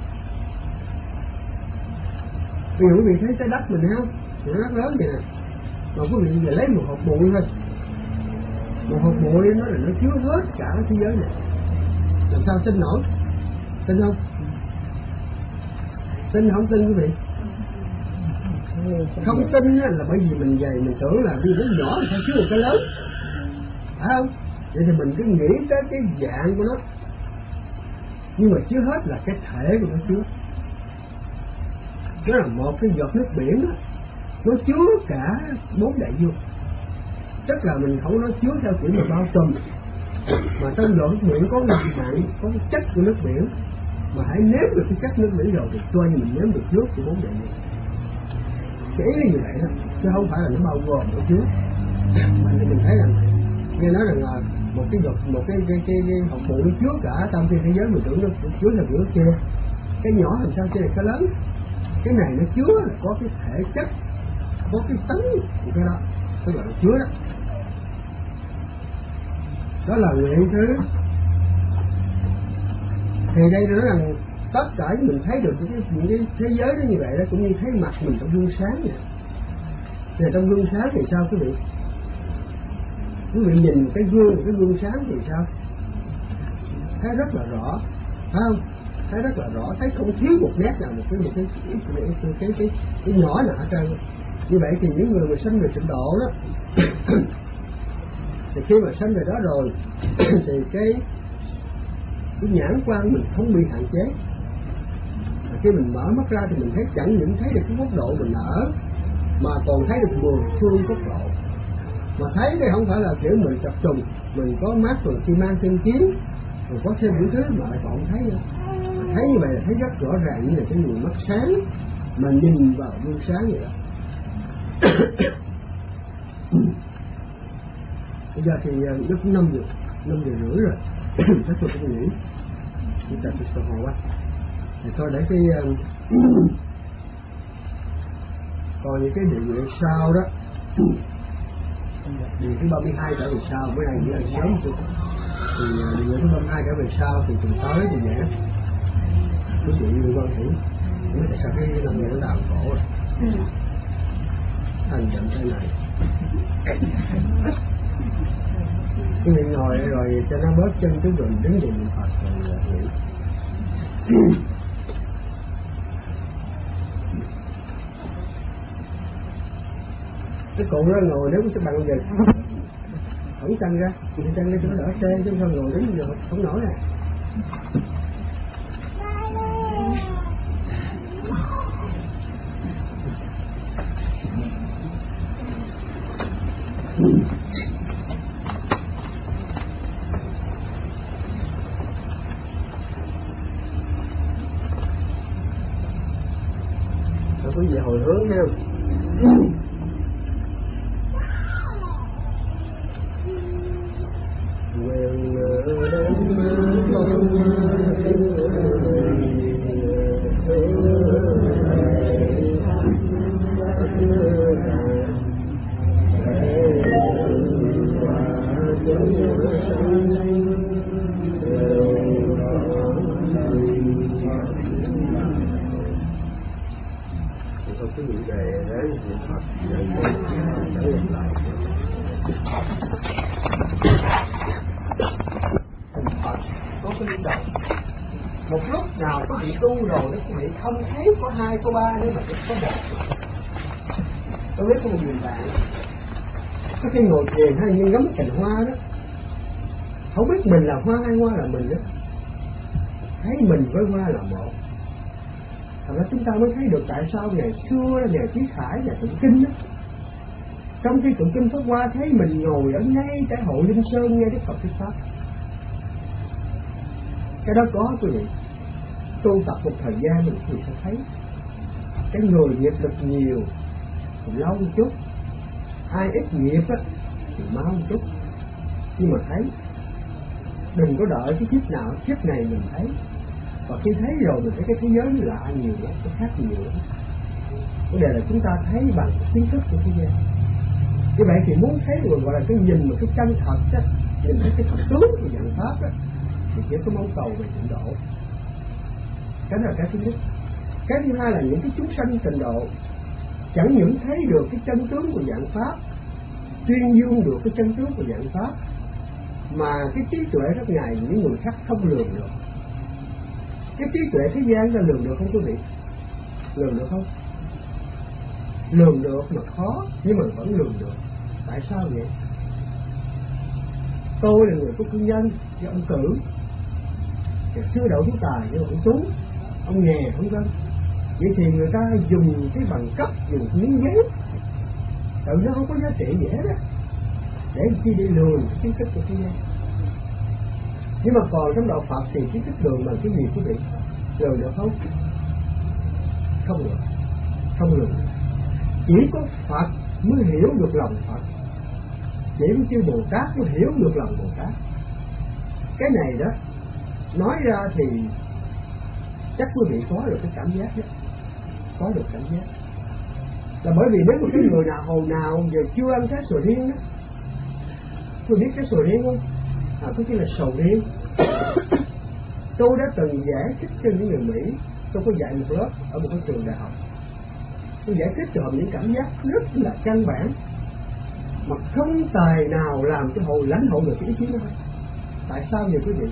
Bây giờ quý vị thấy trái đất mình thấy không? Nó rất lớn vậy nè. Mà quý vị giờ lấy một hột bụi thôi, một hột bụi nó là nó chứa hết cả cái thế giới này. Làm sao tin nổi? Tin không? Tin không tin quý vị? Không tin là bởi vì mình dày mình tưởng là đi đến nhỏ thì phải chứa một cái lớn, phải không? Vậy thì mình cứ nghĩ tới cái dạng của nó, nhưng mà trước hết là cái thể của nó chứa. Đó là một cái giọt nước biển đó, nó chứa cả bốn đại dương. Tức là mình không nói chứa theo kiểu mà bao trùm, mà trong giọt nước biển có ngập mặn, có cái chất của nước biển. Mà hãy nếm được cái chất nước biển rồi thì coi như mình nếm được nước của bốn đại dương. Cái ý là như vậy đó, chứ không phải là nó bao gồm ở chứa. Mà thì mình thấy rằng nghe nói rằng là một cái giọt, một cái cái cái, cái hộp bụi nó chứa cả tam thiên thế giới, mình tưởng nó chứa là kiểu kia. Cái nhỏ làm sao kia là cái lớn. Cái này nó chứa là có cái thể chất, có cái tánh của cái đó, tức là nó chứa đó. Đó là nguyện thứ. Thì đây nói rằng tất cả mình thấy được những cái, những cái thế giới đó như vậy đó, cũng như thấy mặt mình trong gương sáng vậy. Thì trong gương sáng thì sao quý vị? Quý vị nhìn cái gương, cái gương sáng thì sao? Thấy rất là rõ, phải không? Thấy rất là rõ, thấy không thiếu một nét nào, một cái một cái cái cái, cái, cái, cái, cái nhỏ nào hết trơn. Như vậy thì những người mà sanh về tịnh độ đó thì khi mà sanh về đó rồi thì cái cái nhãn quan mình không bị hạn chế. Và khi mình mở mắt ra thì mình thấy chẳng những thấy được cái góc độ mình ở, mà còn thấy được mười phương góc độ. Mà thấy đây không phải là kiểu mình tập trung, mình có mắt rồi khi mang thêm kiến, rồi có thêm những thứ mà lại còn không thấy nữa. Mà thấy như vậy là thấy rất rõ ràng, như là cái người mắt sáng mà nhìn vào gương sáng vậy đó. Bây giờ thì nó cũng năm giờ, năm giờ rưỡi rồi. Chắc tôi cũng nghĩ chúng ta sẽ hồ quá. Thì thôi để cái còn những cái địa nguyện sau đó, điều thứ ba mươi hai trở về sau, bữa nay chỉ là sớm một chút. Thì điều nguyện thứ ba mươi hai trở về sau thì tuần tới thì vậy đó. Quý vị Nguyễn Quang Thủy không biết tại sao cái làm việc nó đào khổ rồi. Thành chậm thế này. Cái người ngồi rồi cho nó bớt chân chút rồi đứng dậy niệm Phật rồi nghỉ. Cái cụ đó ngồi nếu cái bằng giờ thẳng chân ra, thẳng chân ra cho nó đỡ xe, chứ không ngồi đứng rồi không nổi à. Rồi quý vị hồi hướng ha. Một lúc nào có bị tu rồi nó cũng bị không thấy có hai có ba nữa mà có một. Tôi biết có một người bạn có khi ngồi thiền hay như ngắm cành hoa đó, không biết mình là hoa hay hoa là mình đó, thấy mình với hoa là một. Thành ra chúng ta mới thấy được tại sao ngày xưa nhà Chí Khải, nhà Tụng Kinh đó, trong khi Tụng Kinh Pháp Hoa thấy mình ngồi ở ngay cái hội Linh Sơn nghe Đức Phật thuyết pháp. Cái đó có quý vị, tu tập một thời gian mình thì sẽ thấy cái người nghiệp lực nhiều thì lâu một chút, ai ít nghiệp á thì mau một chút, nhưng mà thấy. Đừng có đợi cái kiếp nào kiếp này mình thấy, và khi thấy rồi mình thấy cái thế giới lạ nhiều lắm, nó khác nhiều lắm. Vấn đề là chúng ta thấy bằng kiến thức của thế gian. Như vậy thì muốn thấy người gọi là cái nhìn một cái chân thật á, nhìn thấy cái thật tướng của dạng pháp á, thì chỉ có mong cầu về tịnh độ. Cái đó là cái thứ nhất. Cái thứ hai là những cái chúng sanh tịnh độ chẳng những thấy được cái chân tướng của dạng pháp, tuyên dương được cái chân tướng của dạng pháp, mà cái trí tuệ rất ngài những người khác không lường được. Cái trí tuệ thế gian ta lường được không quý vị? Lường được không? Lường được mà khó, nhưng mà vẫn lường được. Tại sao vậy? tôi là người có cư nhân do ông cử, ngày xưa đậu tú tài do ông tú, ông nghè không vân. Vậy thì người ta dùng cái bằng cấp, dùng miếng giấy, tự nó không có giá trị gì hết á, để chi đi lường cái kiến thức của thế gian. Nhưng mà còn trong đạo Phật thì kiến thức lường bằng cái gì quý vị? Lường được không? Không được, không lường. Chỉ có Phật mới hiểu được lòng Phật, chỉ có chư Bồ Tát mới hiểu được lòng Bồ Tát. Cái này đó nói ra thì chắc quý vị có được cái cảm giác đó, có được cảm giác. Là bởi vì nếu một cái người nào hồi nào giờ chưa ăn cái sầu riêng đó, tôi biết cái sầu riêng không? À, có cái là sầu riêng. Tôi đã từng giải thích cho những người Mỹ, tôi có dạy một lớp ở một cái trường đại học. Tôi giải thích cho họ những cảm giác rất là căn bản mà không tài nào làm cho họ lãnh hội được cái ý kiến đó. Tại sao vậy quý vị?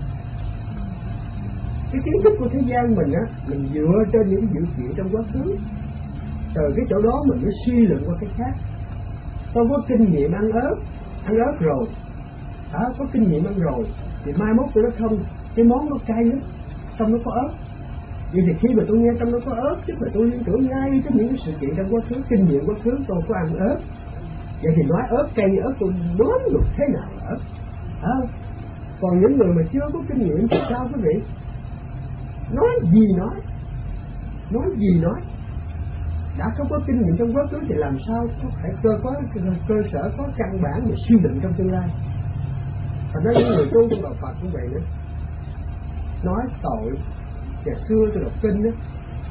Cái kiến thức của thế gian mình á, mình dựa trên những dữ kiện trong quá khứ, từ cái chỗ đó mình mới suy luận qua cái khác. Tôi có kinh nghiệm ăn ớt, ăn ớt rồi, à, có kinh nghiệm ăn rồi, thì mai mốt tôi nói không, cái món nó cay lắm, trong nó có ớt. Vậy thì khi mà tôi nghe trong nó có ớt, tức là tôi liên tưởng ngay tới những cái sự kiện trong quá khứ, kinh nghiệm quá khứ tôi có ăn ớt. Vậy thì nói ớt cay ớt tôi đoán được thế nào là ớt. À, còn những người mà chưa có kinh nghiệm thì sao quý vị? Nói gì nói, nói gì nói, đã không có kinh nghiệm trong quá khứ thì làm sao có thể cơ có cơ, cơ sở có căn bản để suy định trong tương lai. Thành ra những người tu trong đạo Phật cũng vậy nữa. Nói tội, ngày xưa tôi đọc kinh đó,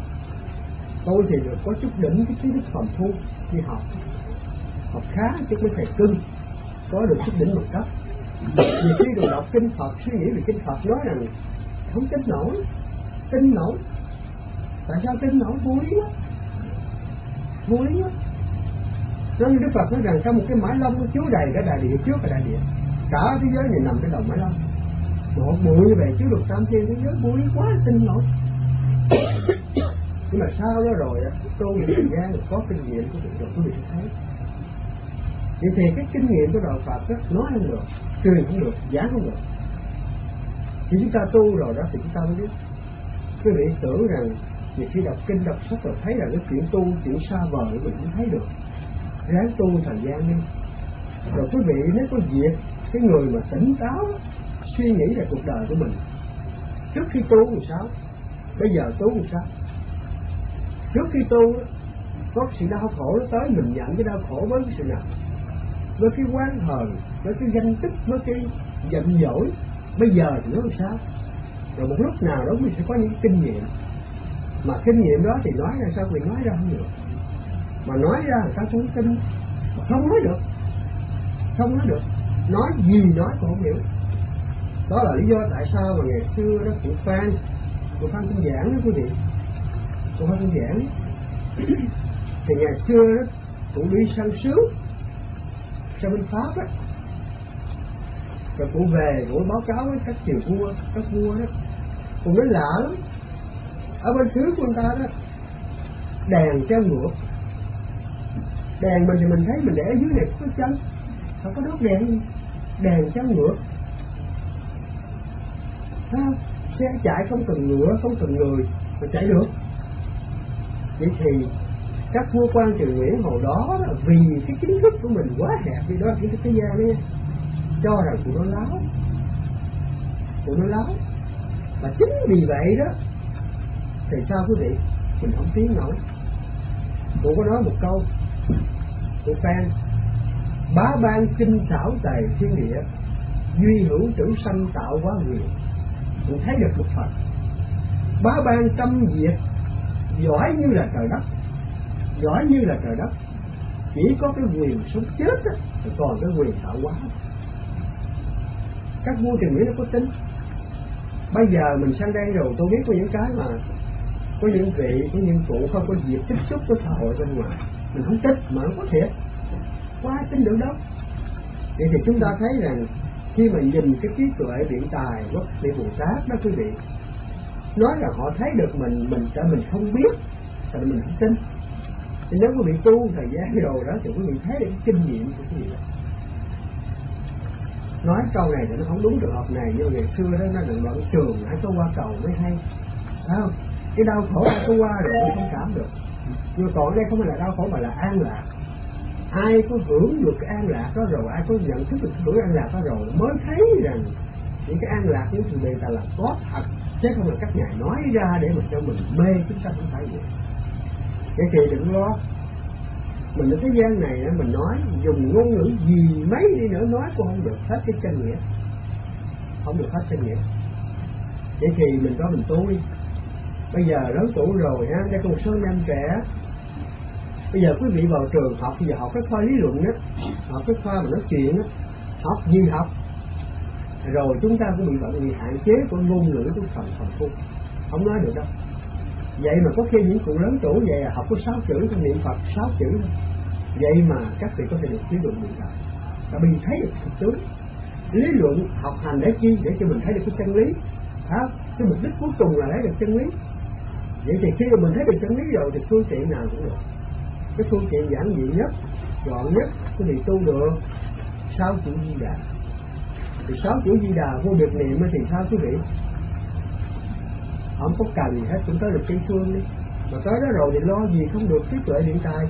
tôi thì được có chút đỉnh cái kiến thức phàm phu đi học, học khá chứ mấy thầy cưng, có được chút đỉnh một cấp. Vì khi tôi đọc kinh Phật, suy nghĩ về kinh Phật nói rằng không tin nổi, tin nổi. Tại sao tin nổi? Vô lý quá, vô lý quá. Nên Đức Phật nói rằng trong một cái mãi long nó chứa đầy cả đại địa, trước cả đại địa, cả thế giới này nằm trên đầu mãi long. Một bụi như vậy chứa được tam thiên thế giới, vô lý quá, tin nổi. Nhưng mà sau đó rồi tôi về thời gian có kinh nghiệm của việc rồi quý vị thấy. Vậy thì cái kinh nghiệm của đạo Phật đó, nói không được, truyền không được, giảng không được. Thì chúng ta tu rồi đó thì chúng ta mới biết. Quý vị tưởng rằng nhiều khi đọc kinh đọc sách rồi thấy rằng cái chuyện tu, chuyện xa vời mình cũng thấy được. Ráng tu thời gian đi. Rồi quý vị nếu có việc, cái người mà tỉnh táo suy nghĩ về cuộc đời của mình, trước khi tu làm sao, bây giờ tu làm sao. Trước khi tu có sự đau khổ nó tới, mình nhận cái đau khổ với cái sự nào, với cái oán hờn, với cái ganh tức, với cái giận dỗi. Bây giờ thì nó làm sao? Rồi một lúc nào đó mình sẽ có những kinh nghiệm, mà kinh nghiệm đó thì nói ra sao mình nói ra không được, mà nói ra người ta không tin, mà không nói được, không nói được, nói gì nói cũng không hiểu. Đó là lý do tại sao mà ngày xưa đó cụ Phan, cụ Phan cũng giảng đó quý vị, cụ Phan cũng giảng thì ngày xưa đó cụ đi săn sướng sang bên Pháp á, rồi cụ về cụ báo cáo với các triều vua, các vua đó, cụ nói lạ lắm. Ở bên xứ của người ta đó, đèn treo ngược, đèn mình thì mình thấy mình để ở dưới này có chân, không có đốt đèn gì, đèn treo ngược, thấy không? Xe chạy không cần ngựa, không cần người mà chạy được. Vậy thì các vua quan triều Nguyễn hồi đó là vì cái kiến thức của mình quá hẹp, vì đó là kiến thức thế gian ấy, cho rằng tụi nó láo, tụi nó láo. Và chính vì vậy đó thì sao quý vị, mình không tiến nổi. Cụ có nói một câu, cụ Phan: bá ban kinh xảo tài thiên địa, duy hữu tử sanh tạo hóa quyền. Mình thấy được một phần. Bá ban tâm diệt, giỏi như là trời đất, giỏi như là trời đất, chỉ có cái quyền sống chết á, còn cái quyền tạo hóa. Các vua triều Nguyễn nó có tính. Bây giờ mình sang đây rồi tôi biết có những cái mà có những vị, có những cụ không có dịp tiếp xúc với xã hội bên ngoài, mình không thích mà không có thiệt, có ai tin được đâu. Vậy thì chúng ta thấy rằng khi mà nhìn cái trí tuệ biện tài của vị Bồ Tát đó quý vị, nói rằng họ thấy được mình, mình tại mình không biết, tại mình không tin. Thì nếu quý vị tu thời gian rồi đó thì quý vị thấy được cái kinh nghiệm của quý vị. nói câu này thì nó không đúng trường hợp này, nhưng ngày xưa đó nó đừng luận trường ai có qua cầu mới hay, phải không? Cái đau khổ ai có qua rồi mới không cảm được. Nhưng còn đây không phải là đau khổ mà là an lạc. Ai có hưởng được cái an lạc đó rồi, ai có nhận thức được hưởng an lạc đó rồi mới thấy rằng những cái an lạc những sự đề ta là có thật, chứ không là các ngài nói ra để mà cho mình mê. Chúng ta không phải vậy. Vậy thì đừng lo. Mình ở thế gian này mình nói dùng ngôn ngữ gì mấy đi nữa nói cũng không được hết cái chân nghĩa, không được hết chân nghĩa. Vậy thì mình có mình tu đi. Bây giờ lớn tuổi rồi ha, đây còn một số anh em trẻ. Bây giờ quý vị vào trường học, bây giờ học cái khoa lý luận đó, học cái khoa mà nói chuyện đó, học gì học, rồi chúng ta cũng bị vận bị hạn chế của ngôn ngữ của phần phần phu, không nói được đâu. Vậy mà có khi những cụ lớn tuổi vậy à, học có sáu chữ thôi, niệm Phật sáu chữ thôi. Vậy mà các vị có thể được lý luận được rồi, tại vì thấy được thực tướng. Lý luận học hành để chi? Để cho mình thấy được cái chân lý, hả? Cái mục đích cuối cùng là lấy được chân lý. Vậy thì khi mà mình thấy được chân lý rồi thì phương tiện nào cũng được. Cái phương tiện giản dị nhất, gọn nhất, cái gì tu được sáu chữ Di Đà. Thì sáu chữ Di Đà vô biệt niệm thì sao quý vị? Không có cần gì hết, cũng tới được Tây Phương đi. Mà tới đó rồi thì lo gì không được trí tuệ điện tài.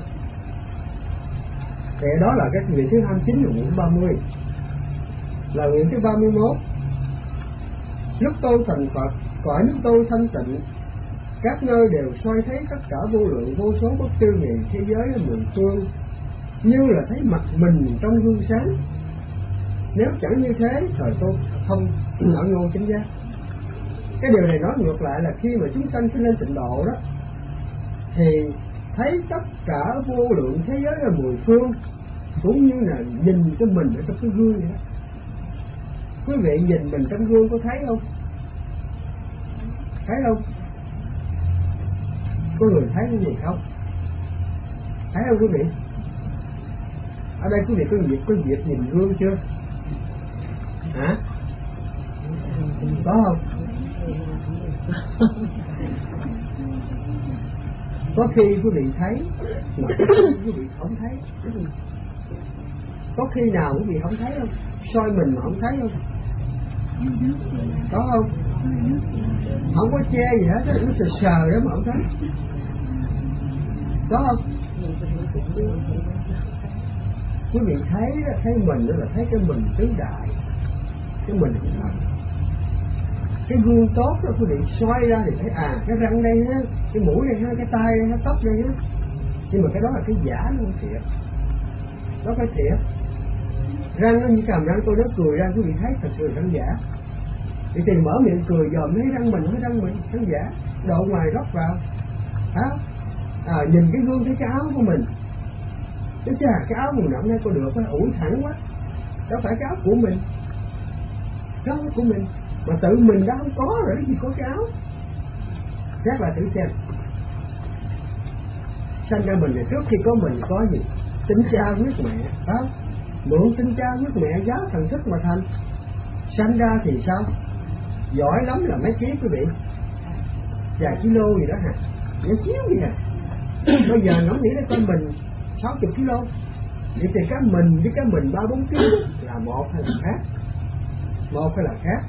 Thì đó là cái nguyện thứ hai mươi chín, là nguyện thứ ba mươi. Là nguyện thứ ba mươi mốt. Lúc tôi thành Phật, cõi nước tôi thanh tịnh, các nơi đều soi thấy tất cả vô lượng vô số bất tư nghị thế giới ở mười phương, như là thấy mặt mình trong gương sáng. Nếu chẳng như thế, thời tôi không ở ngôi chánh giác. Cái điều này nói ngược lại là khi mà chúng sanh lên tịnh độ đó, thì thấy tất cả vô lượng thế giới ở mười phương, cũng như là nhìn cái mình ở trong cái gương vậy đó. Quý vị nhìn mình trong gương có thấy không? Thấy không? Có người thấy, có người không? Thấy không quý vị? Ở đây quý vị có dịp có dịp nhìn gương chưa? Hả? Có không? Có khi quý vị thấy mà quý vị không thấy. Có khi nào quý vị không thấy không? Soi mình mà không thấy không? Có không? Không có che gì hết, nó sờ sờ đó mà không thấy. Có không? Quý vị thấy thấy mình đó là thấy cái mình tứ đại, cái mình thật. Cái gương tốt đó quý vị soi ra thì thấy à cái răng đây ha, cái mũi đây ha, cái tai đây ha, tóc đây ha. Nhưng mà cái đó là cái giả, nó không thiệt. Đó phải thiệt. Răng nó như cầm răng tôi nó cười ra, quý vị thấy thật sự răng giả. Thì tìm mở miệng cười dòm thấy răng mình, thấy răng mình, răng giả. Độ ngoài rót vào, hả? À, nhìn cái gương thấy cái áo của mình, chứ chà cái áo mình rộng đây có được, nó ủi thẳng quá. Đó phải cái áo của mình, cái áo của mình. Mà tự mình đã không có rồi, gì có cái áo. Xét lại thử xem. Sanh ra mình là trước khi có mình có gì? Tính cha huyết mẹ, phải không? Mượn tính cha huyết mẹ giáo thần thức mà thành. Sanh ra thì sao? Giỏi lắm là mấy ký quý vị? Vài kilo gì đó hả? Nhỏ xíu gì hả? Bây giờ nó nghĩ là con mình sáu mươi kilo. Vậy thì cái mình với cái mình ba bốn ký là một hay là khác? Một hay là khác?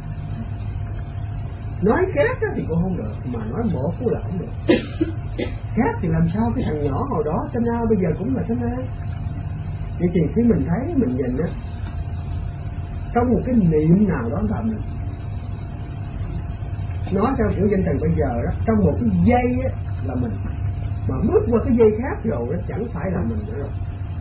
Nói khác thì cũng không được, mà nói một cũng là không được. Khác thì làm sao cái thằng nhỏ hồi đó tên A bây giờ cũng là tên A. Vậy thì khi mình thấy mình nhìn á, trong một cái niệm nào đó thầm nói theo kiểu danh từ bây giờ đó, trong một cái dây á là mình, mà bước qua cái dây khác rồi nó chẳng phải là mình nữa rồi.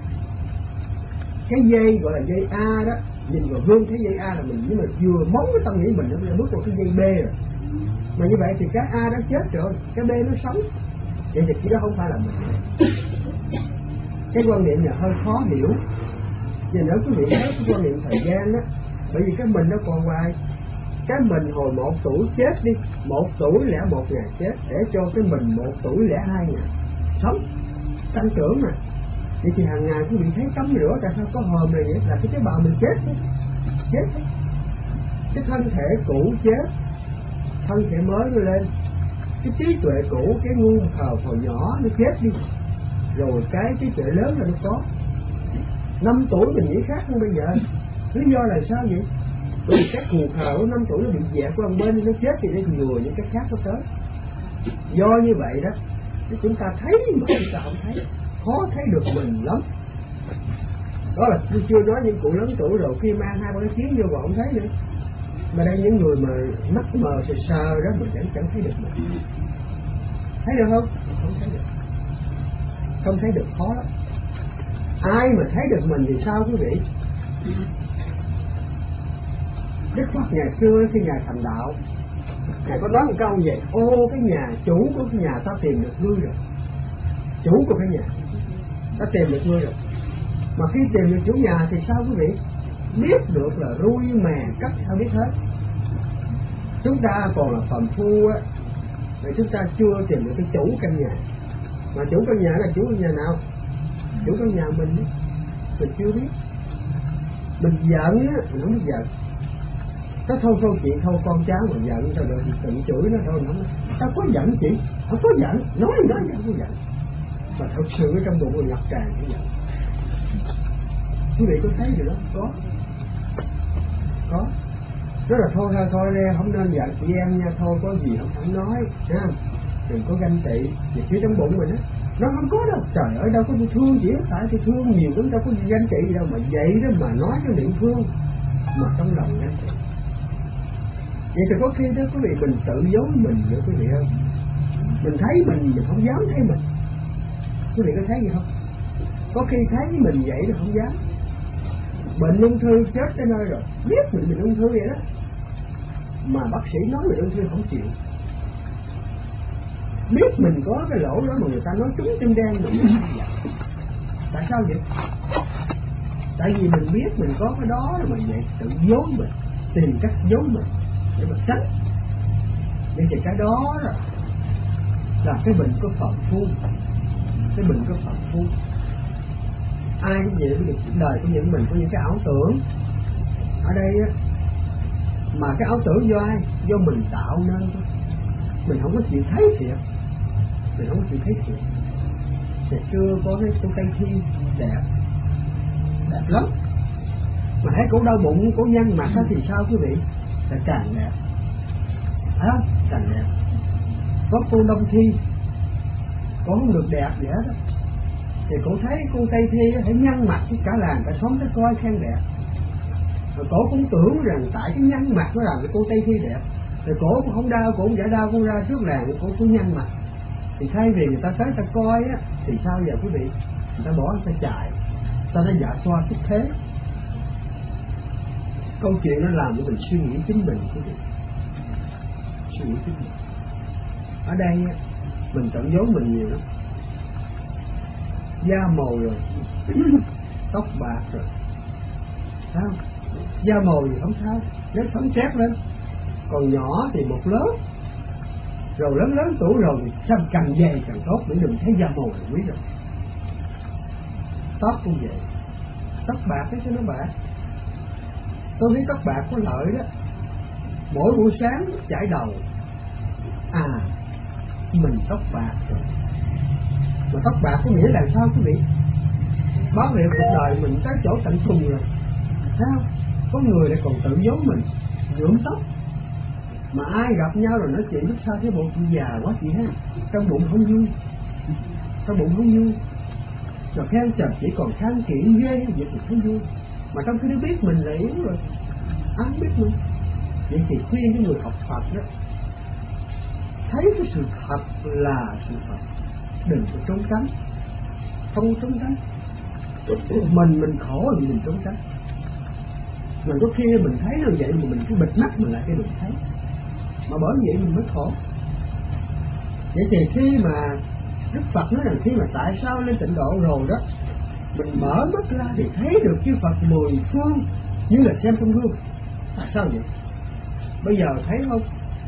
Cái dây gọi là dây A đó, nhìn vào gương thấy dây A là mình, nhưng mà vừa móng cái tâm nghĩ mình nó bước vào cái dây B rồi. Mà như vậy thì cái A đã chết rồi, cái B nó sống. Vậy thì cái đó không phải là mình. Cái quan niệm này hơi khó hiểu. Vì nếu quý vị thấy cái quan niệm thời gian đó, bởi vì cái mình nó còn hoài. Cái mình hồi một tuổi chết đi, một tuổi lẻ một ngày chết, để cho cái mình một tuổi lẻ hai ngày sống, tăng trưởng mà. Vậy thì hàng ngày quý vị thấy tắm rửa, tại sao có hòm này vậy? Là cái tế bào mình chết đấy. Chết đấy. Cái thân thể cũ chết, thân thể mới nó lên. Cái trí tuệ cũ, cái ngu khờ hồi nhỏ nó chết đi, rồi cái trí tuệ lớn là nó có. Năm tuổi mình nghĩ khác hơn bây giờ. Lý do là sao vậy? Bởi vì các khù khờ năm tuổi nó bị dẹt qua một bên, nó chết thì nó ngừa những cái khác nó tới. Do như vậy đó, thì chúng ta thấy mà chúng ta không thấy, khó thấy được mình lắm. Đó là tôi chưa nói những cụ lớn tuổi rồi khi mang hai ba cái kiến vô còn không thấy nữa. Mà đây những người mà mắt mờ sờ sờ đó mà chẳng chẳng thấy được mình. Thấy được không? Không thấy được. Không thấy được khó lắm. Ai mà thấy được mình thì sao quý vị? Đức Phật ngày xưa khi Ngài thành đạo, Ngài có nói một câu vậy: ô cái nhà chủ của cái nhà ta tìm được ngươi rồi. Chủ của cái nhà ta tìm được ngươi rồi. Mà khi tìm được chủ nhà thì sao quý vị? Biết được là rui mè cắt sao biết hết. Chúng ta còn là phàm phu á, thì chúng ta chưa tìm được cái chủ căn nhà. Mà chủ căn nhà là chủ căn nhà nào? Chủ căn nhà mình đó. Mình chưa biết. Mình giận á, mình không biết giận. Nó thôi thôi chị, thôi con cháu mà giận sao được, tự chửi nó thôi. Nó tao có giận chị, không có giận, nói gì đó không có giận. Mà thật sự ở trong bụng mình ngập tràn cái giận. Quý vị có thấy điều đó? Có. Có. Đó là thôi thôi thôi không nên giận chị em nha, thôi có gì không không nói nha, đừng có ganh tị về phía trong bụng mình á. Nó không có đâu, trời ơi đâu có thương chị, tại tôi thương nhiều lắm, đâu có ganh tị gì đâu, mà vậy đó mà nói cái miệng thương mà trong lòng ganh tị. Vậy thì có khi đó quý vị mình tự dối mình nữa quý vị không? Mình thấy mình mình không dám thấy mình. Quý vị có thấy gì không? Có khi thấy mình vậy nó không dám. Bệnh ung thư chết tới nơi rồi, biết mình bệnh ung thư vậy đó, mà bác sĩ nói mình ung thư không chịu. Biết mình có cái lỗ đó mà người ta nói trúng tim đen mà mình không vậy. Tại sao vậy? Tại vì mình biết mình có cái đó rồi mà vậy tự dối mình, tìm cách dối mình để mà tránh. Vậy thì cái đó là, là cái bệnh của phàm phu, cái bệnh của phàm phu. Ai cũng vậy, đời của những mình có những cái ảo tưởng ở đây á, mà cái ảo tưởng do ai? Do mình tạo nên thôi. Mình không có chịu thấy thiệt, mình không có chịu thấy thiệt. Ngày xưa có cái cô Tây Thi đẹp, đẹp lắm, mà thấy cổ đau bụng, cổ nhăn mặt đó thì sao quý vị? Là càng đẹp, phải không? Càng đẹp. Có cô Đông Thi, cổ không được đẹp vậy đó, thì cổ thấy cô Tây Thi phải nhăn mặt với cả làng cả xóm tới coi khen đẹp. Rồi cổ cũng tưởng rằng tại cái nhăn mặt nó làm cái cô Tây Thi đẹp, thì cổ cũng không đau, cổ cũng giải đau, cô ra trước làng cổ cứ nhăn mặt. Thì thay vì người ta tới ta coi á, thì sao giờ quý vị? Người ta bỏ người ta chạy, ta đã dạ xoa xuất thế. Câu chuyện nó làm cho mình suy nghĩ chính mình quý vị, suy nghĩ chính mình. Ở đây á, mình tự dối mình nhiều lắm. Da màu rồi, tóc bạc rồi, sao? Da màu thì không sao, nếu phấn chép lên. Còn nhỏ thì một lớp, rồi lớn lớn tuổi rồi thì sao càng dày càng tốt, để đừng thấy da màu là quý rồi. Tóc cũng vậy, tóc bạc cái cho nó bạc. Tôi thấy tóc bạc có lợi đó. Mỗi buổi sáng chải đầu, à mình tóc bạc rồi. Mà tóc bạc có nghĩa là sao quý vị? Báo hiệu cuộc đời mình tới chỗ tận cùng rồi. Sao? Có người lại còn tự giấu mình nhuộm tóc. Mà ai gặp nhau rồi nói chuyện lúc sau thấy bộ chị già quá chị ha, trong bụng không vui, trong bụng không vui. Rồi khen trời chỉ còn than kiện ghê vậy thì thấy vui. Mà trong khi nó biết mình là yếu rồi, ai biết mình. Vậy thì khuyên cái người học Phật đó, thấy cái sự thật là sự thật, đừng có trốn tránh. Không trốn tránh. Mình mình khổ thì mình trốn tránh. Mình có khi mình thấy như vậy mà mình cứ bịt mắt mình lại cái đừng thấy. Mà bởi vậy mình mới khổ. Vậy thì khi mà Đức Phật nói rằng khi mà tại sao lên tịnh độ rồi đó, mình mở mắt ra thì thấy được chư Phật mười phương như là xem trong gương. Tại sao vậy? Bây giờ thấy không?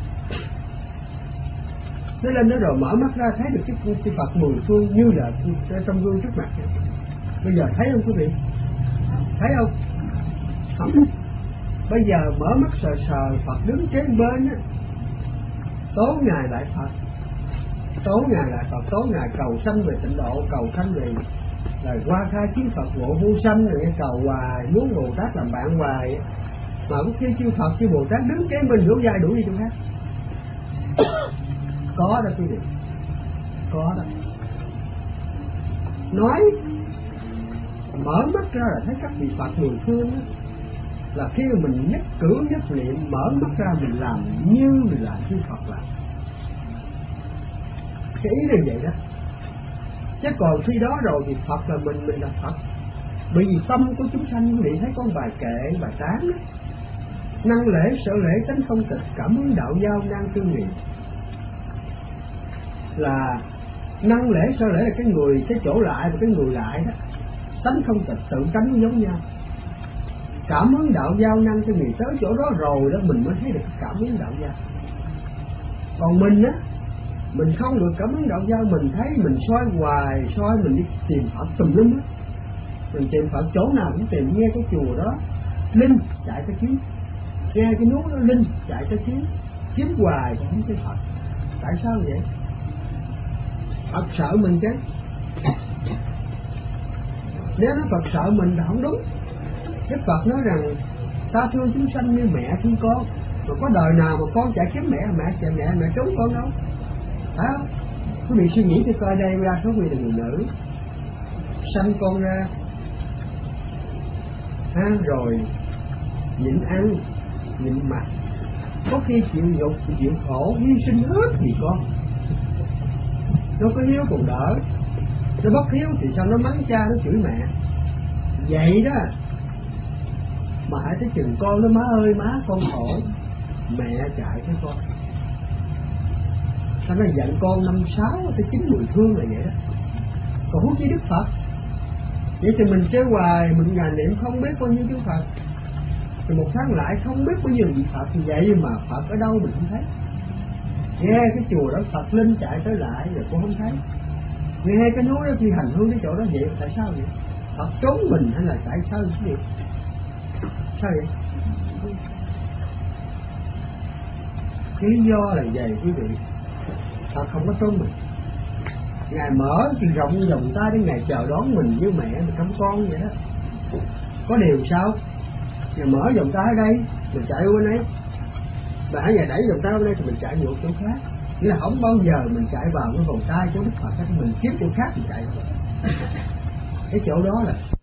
Nó lên đó rồi mở mắt ra thấy được cái chư Phật mười phương như là trong gương trước mặt. Bây giờ thấy không quý vị? Thấy không? Không. Bây giờ mở mắt sờ sờ Phật đứng kế bên á, tố ngài lại Phật, tố ngài lại Phật, tố ngài cầu sanh về tịnh độ, cầu sanh về là qua khai kiến Phật ngộ vô sanh, rồi nghe cầu hoài muốn Bồ Tát làm bạn hoài, mà có khi chư Phật chư Bồ Tát đứng kế mình đổ vai đuổi đi chỗ khác. Có đó quý vị, có đó. Nói mở mắt ra là thấy các vị Phật mười phương đó, là khi mà mình nhất cử nhất niệm mở mắt ra mình làm như mình làm chư Phật làm. Cái ý là vậy đó. Chứ còn khi đó rồi thì Phật là mình, mình là Phật. Bởi vì tâm của chúng sanh, quý vị thấy có bài kệ, bài tán đó. Năng lễ sở lễ tánh không tịch, cảm ứng đạo giao năng tư nghị. Là năng lễ sở lễ là cái người, cái chỗ lại và cái người lại đó. Tánh không tịch, tự tánh giống nhau. Cảm ứng đạo giao năng tư nghị, tới chỗ đó rồi đó mình mới thấy được cái cảm ứng đạo giao. Còn mình á, mình không được cảm ứng đạo giao, mình thấy mình soi hoài, soi mình đi tìm Phật tùm lum á. Mình tìm Phật chỗ nào cũng tìm, nghe cái chùa đó linh chạy tới kiếm, nghe cái núi đó linh chạy tới kiếm, kiếm hoài cũng không thấy Phật. Tại sao vậy? Phật sợ mình chứ. Nếu nó Phật sợ mình là không đúng. Đức Phật nói rằng ta thương chúng sanh như mẹ thương con, mà có đời nào mà con chạy kiếm mẹ, mẹ chạy mẹ mẹ trốn con đâu. Phải không? Quý vị suy nghĩ cho coi đây, ra số quý là người nữ sanh con ra ha, rồi nhịn ăn nhịn mặc, có khi chịu nhục chịu khổ hy sinh hết vì con. Nó có hiếu còn đỡ, nó bất hiếu thì sao nó mắng cha nó chửi mẹ vậy đó. Mà hãy tới chừng con nó má ơi má con khổ, mẹ chạy với con. Sao nó giận con năm sáu tới chín mười thương là vậy đó. Còn huống chi Đức Phật. Vậy thì mình chơi hoài, mình ngày niệm không biết bao nhiêu chữ Phật, rồi một tháng lại không biết bao nhiêu vị Phật, vậy mà Phật ở đâu mình không thấy. Nghe cái chùa đó Phật linh chạy tới lại rồi cũng không thấy. Nghe cái núi đó phi hành hướng cái chỗ đó vậy, tại sao vậy? Phật trốn mình hay là tại sao vậy? Sao vậy? Lý do là vậy quý vị. Phật không có trốn mình. Ngài mở thì rộng vòng tay để Ngài chờ đón mình như mẹ mình trong con vậy đó. Có điều sao? Ngài mở vòng tay ở đây, mình chạy qua bên ấy. Và hãy Ngài đẩy vòng tay ở đây thì mình chạy ngược chỗ khác. Nghĩa là không bao giờ mình chạy vào cái vòng tay chỗ Đức Phật, mình kiếm chỗ khác mình chạy vào. Cái chỗ đó là